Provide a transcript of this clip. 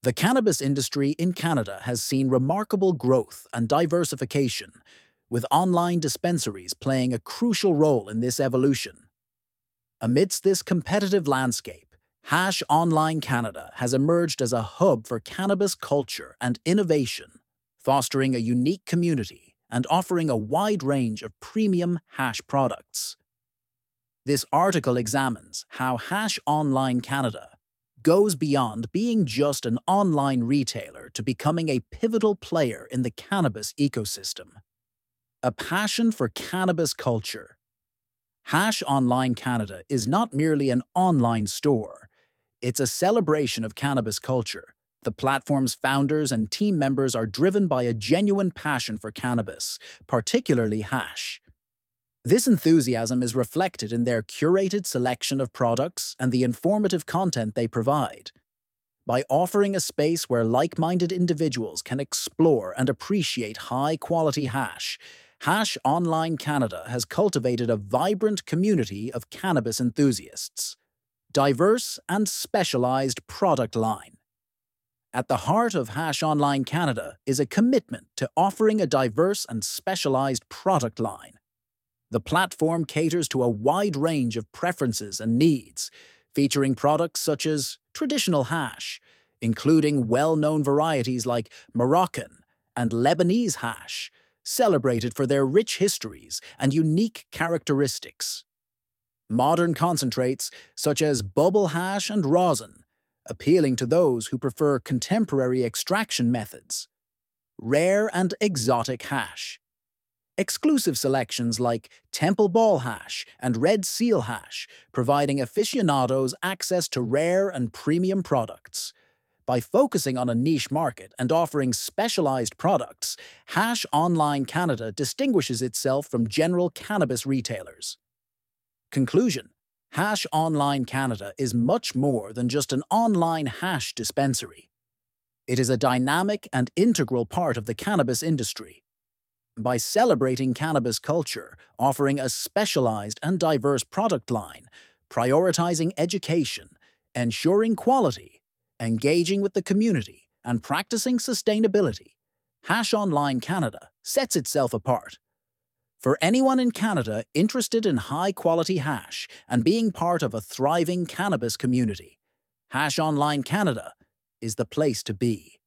The cannabis industry in Canada has seen remarkable growth and diversification, with online dispensaries playing a crucial role in this evolution. Amidst this competitive landscape, Hash Online Canada has emerged as a hub for cannabis culture and innovation, fostering a unique community and offering a wide range of premium hash products. This article examines how Hash Online Canada goes beyond being just an online retailer to becoming a pivotal player in the cannabis ecosystem. A passion for cannabis culture. Hash Online Canada is not merely an online store. It's a celebration of cannabis culture. The platform's founders and team members are driven by a genuine passion for cannabis, particularly hash. This enthusiasm is reflected in their curated selection of products and the informative content they provide. By offering a space where like-minded individuals can explore and appreciate high-quality hash, Hash Online Canada has cultivated a vibrant community of cannabis enthusiasts. Diverse and specialized product line. At the heart of Hash Online Canada is a commitment to offering a diverse and specialized product line. The platform caters to a wide range of preferences and needs, featuring products such as traditional hash, including well-known varieties like Moroccan and Lebanese hash, celebrated for their rich histories and unique characteristics. Modern concentrates such as bubble hash and rosin, appealing to those who prefer contemporary extraction methods. Rare and exotic hash. Exclusive selections like Temple Ball hash and Red Seal hash, providing aficionados access to rare and premium products. By focusing on a niche market and offering specialized products, Hash Online Canada distinguishes itself from general cannabis retailers. Conclusion: Hash Online Canada is much more than just an online hash dispensary. It is a dynamic and integral part of the cannabis industry. By celebrating cannabis culture, offering a specialized and diverse product line, prioritizing education, ensuring quality, engaging with the community, and practicing sustainability, Hash Online Canada sets itself apart. For anyone in Canada interested in high-quality hash and being part of a thriving cannabis community, Hash Online Canada is the place to be.